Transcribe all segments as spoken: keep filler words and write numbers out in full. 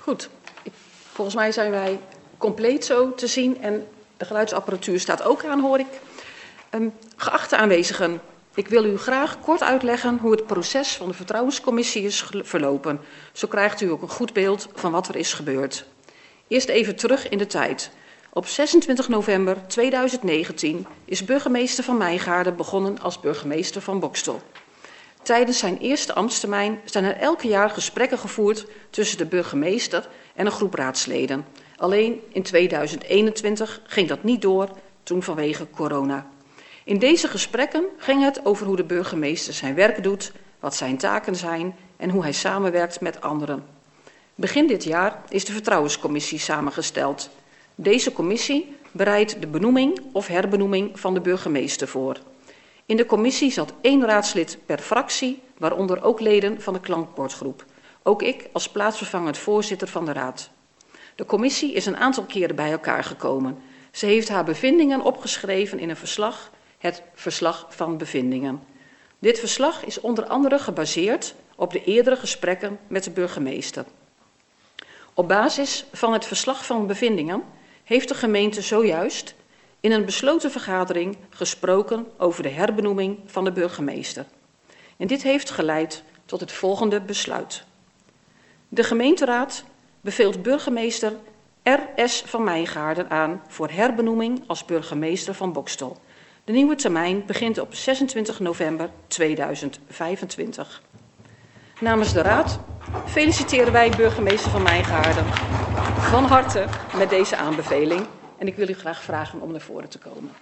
Goed, ik, volgens mij zijn wij compleet zo te zien en de geluidsapparatuur staat ook aan, hoor ik. Um, geachte aanwezigen, ik wil u graag kort uitleggen hoe het proces van de Vertrouwenscommissie is verlopen. Zo krijgt u ook een goed beeld van wat er is gebeurd. Eerst even terug in de tijd. Op zesentwintig november tweeduizend negentien is burgemeester Van Mijngaarden begonnen als burgemeester van Boxtel. Tijdens zijn eerste ambtstermijn zijn er elke jaar gesprekken gevoerd tussen de burgemeester en een groep raadsleden. Alleen in tweeduizend eenentwintig ging dat niet door, toen vanwege corona. In deze gesprekken ging het over hoe de burgemeester zijn werk doet, wat zijn taken zijn en hoe hij samenwerkt met anderen. Begin dit jaar is de Vertrouwenscommissie samengesteld. Deze commissie bereidt de benoeming of herbenoeming van de burgemeester voor. In de commissie zat één raadslid per fractie, waaronder ook leden van de klankbordgroep. Ook ik als plaatsvervangend voorzitter van de raad. De commissie is een aantal keren bij elkaar gekomen. Ze heeft haar bevindingen opgeschreven in een verslag, het verslag van bevindingen. Dit verslag is onder andere gebaseerd op de eerdere gesprekken met de burgemeester. Op basis van het verslag van bevindingen heeft de gemeente zojuist in een besloten vergadering gesproken over de herbenoeming van de burgemeester. En dit heeft geleid tot het volgende besluit. De gemeenteraad beveelt burgemeester R S Van Mijngaarden aan voor herbenoeming als burgemeester van Boxtel. De nieuwe termijn begint op zesentwintig november tweeduizend vijfentwintig. Namens de raad feliciteren wij burgemeester Van Mijngaarden van harte met deze aanbeveling. En ik wil u graag vragen om naar voren te komen.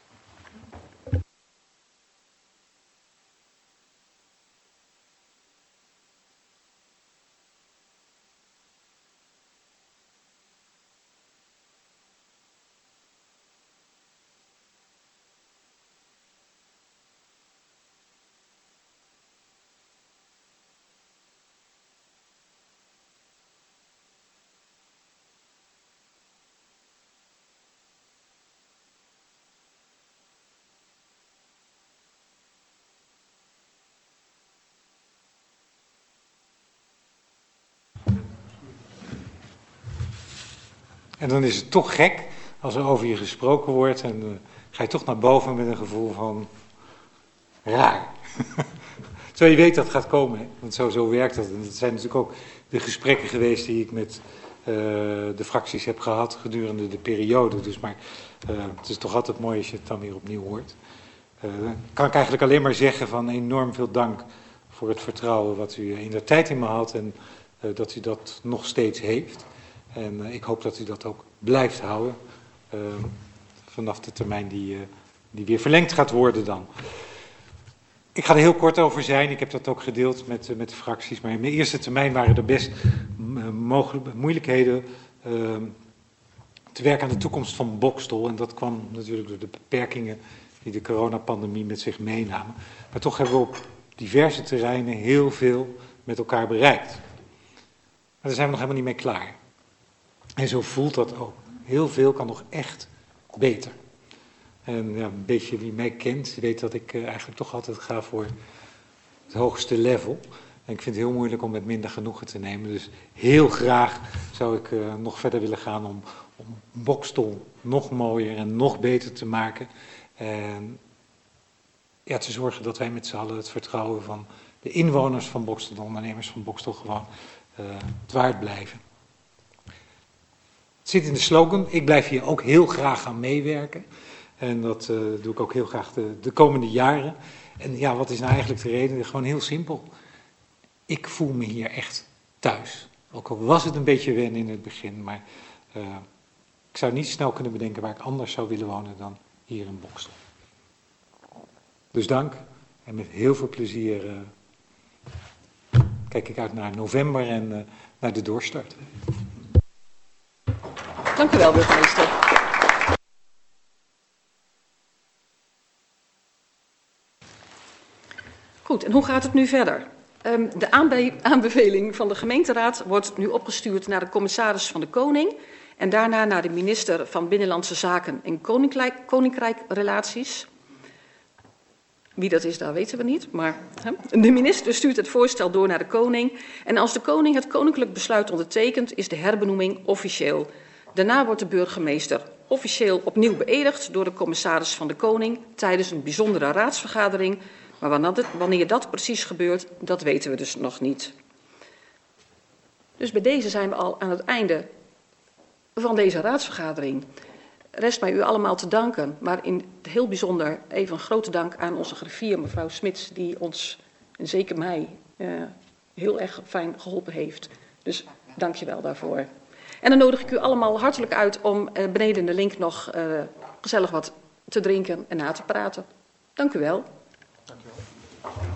En dan is het toch gek als er over je gesproken wordt en uh, ga je toch naar boven met een gevoel van raar. Zo je weet dat het gaat komen, hè? Want zo, zo werkt dat. En dat zijn natuurlijk ook de gesprekken geweest die ik met uh, de fracties heb gehad gedurende de periode. Dus maar uh, het is toch altijd mooi als je het dan weer opnieuw hoort. Uh, kan ik eigenlijk alleen maar zeggen van enorm veel dank voor het vertrouwen wat u in de tijd in me had en uh, dat u dat nog steeds heeft. En uh, ik hoop dat u dat ook blijft houden uh, vanaf de termijn die, uh, die weer verlengd gaat worden dan. Ik ga er heel kort over zijn, ik heb dat ook gedeeld met, uh, met de fracties, maar in mijn eerste termijn waren er best uh, mogelijk, moeilijkheden uh, te werken aan de toekomst van Boxtel. En dat kwam natuurlijk door de beperkingen die de coronapandemie met zich meenamen. Maar toch hebben we op diverse terreinen heel veel met elkaar bereikt. Maar daar zijn we nog helemaal niet mee klaar. En zo voelt dat ook. Heel veel kan nog echt beter. En ja, een beetje wie mij kent, weet dat ik uh, eigenlijk toch altijd ga voor het hoogste level. En ik vind het heel moeilijk om met minder genoegen te nemen. Dus heel graag zou ik uh, nog verder willen gaan om, om Boxtel nog mooier en nog beter te maken. En ja, te zorgen dat wij met z'n allen het vertrouwen van de inwoners van Boxtel, de ondernemers van Boxtel, gewoon uh, het waard blijven. Het zit in de slogan, ik blijf hier ook heel graag aan meewerken. En dat uh, doe ik ook heel graag de, de komende jaren. En ja, wat is nou eigenlijk de reden? Gewoon heel simpel. Ik voel me hier echt thuis. Ook al was het een beetje wennen in het begin, maar uh, ik zou niet snel kunnen bedenken waar ik anders zou willen wonen dan hier in Boxtel. Dus dank en met heel veel plezier uh, kijk ik uit naar november en uh, naar de doorstart. Dank u wel, burgemeester. Goed, en hoe gaat het nu verder? Um, de aanbe- aanbeveling van de gemeenteraad wordt nu opgestuurd naar de commissaris van de Koning en daarna naar de minister van Binnenlandse Zaken en Koninkrijk, Koninkrijkrelaties. Wie dat is, dat weten we niet. Maar hè, de minister stuurt het voorstel door naar de koning. En als de koning het koninklijk besluit ondertekent, is de herbenoeming officieel. Daarna wordt de burgemeester officieel opnieuw beëdigd door de commissaris van de koning tijdens een bijzondere raadsvergadering. Maar wanneer dat precies gebeurt, dat weten we dus nog niet. Dus bij deze zijn we al aan het einde van deze raadsvergadering. Rest mij u allemaal te danken, maar in het heel bijzonder even een grote dank aan onze griffier, mevrouw Smits, die ons, en zeker mij, uh, heel erg fijn geholpen heeft. Dus dank je wel daarvoor. En dan nodig ik u allemaal hartelijk uit om uh, beneden in de link nog uh, gezellig wat te drinken en na te praten. Dank u wel. Dank u wel.